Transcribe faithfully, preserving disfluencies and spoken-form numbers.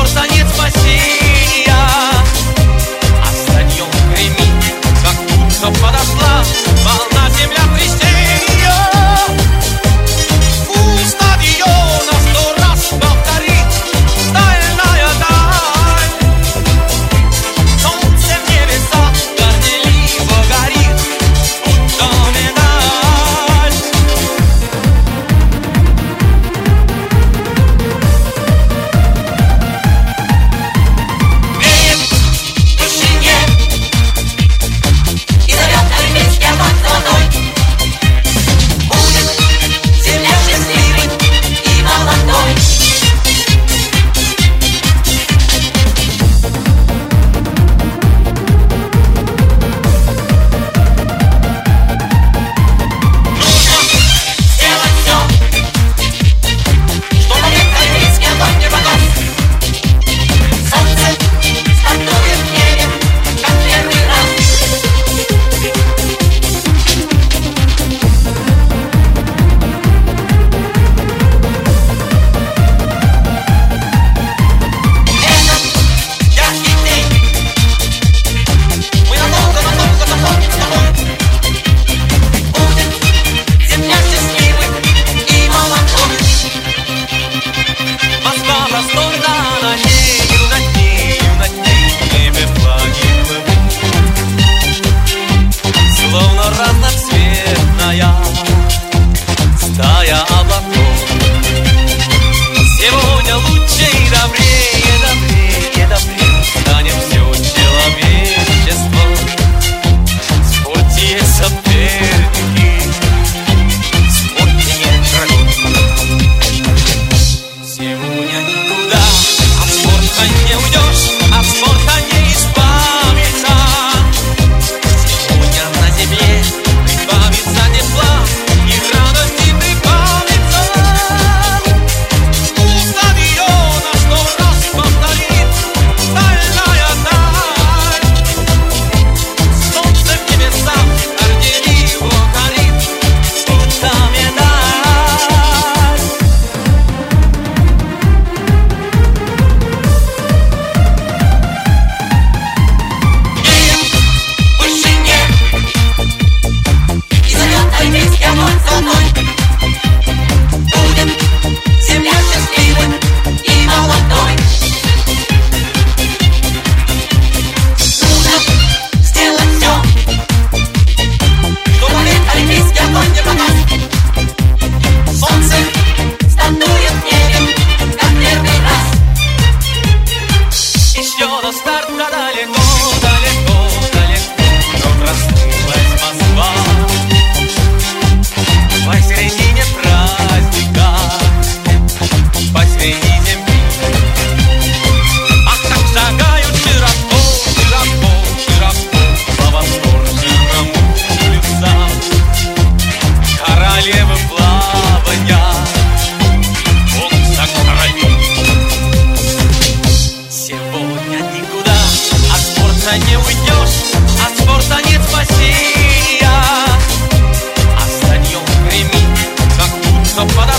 спорта нет спасения. Остальем гремит, как будто подошла волна земля крещения. У стадиона сто раз повторит стальная даль. Солнце в небесах горделиво горит, будто медаль. Греет в вышине и зовет олимпийский огонь золотой. Будет земля счастливой и молодой. Нужно сделать все, чтобы век олимпийский огонь не погас. Солнце стартует в небе, как первый раз. Этот яркий день мы надолго-надолго запомним с тобой. Будет земля счастливой и молодой. Москва просторна, на нею, над нею, над ней в небе флаги плывут, словно разноцветная стая облаков. Сегодня лучше и добрее, добрее, добрее станет все человечество. Спорьте соперники, спорьте нет врагов. Сегодня никуда от спорта не уйдешь, от спорта не избавиться. Сегодня на земле прибавится тепла и радости прибавится. У стадиона сто раз повторит стальная даль. Солнце в небесах горделиво горит, будто медаль. Греет в вышине и зовет олимпийский огонь золотой. Будет земля счастливой и молодой. Нужно сделать все, чтобы век олимпийский огонь не погас. Солнце стартует в небе, как первый раз. Еще до старта далеко, далеко, далеко, но проснулась Москва. Посередине праздника, посередине мира. Ах, так шагают широко, широко, широко по восторженным улицам королевы плавания, бокса королей. Сегодня никуда от спорта не уйдешь, от спорта нет спасения. Остальем гремит, как будто подошла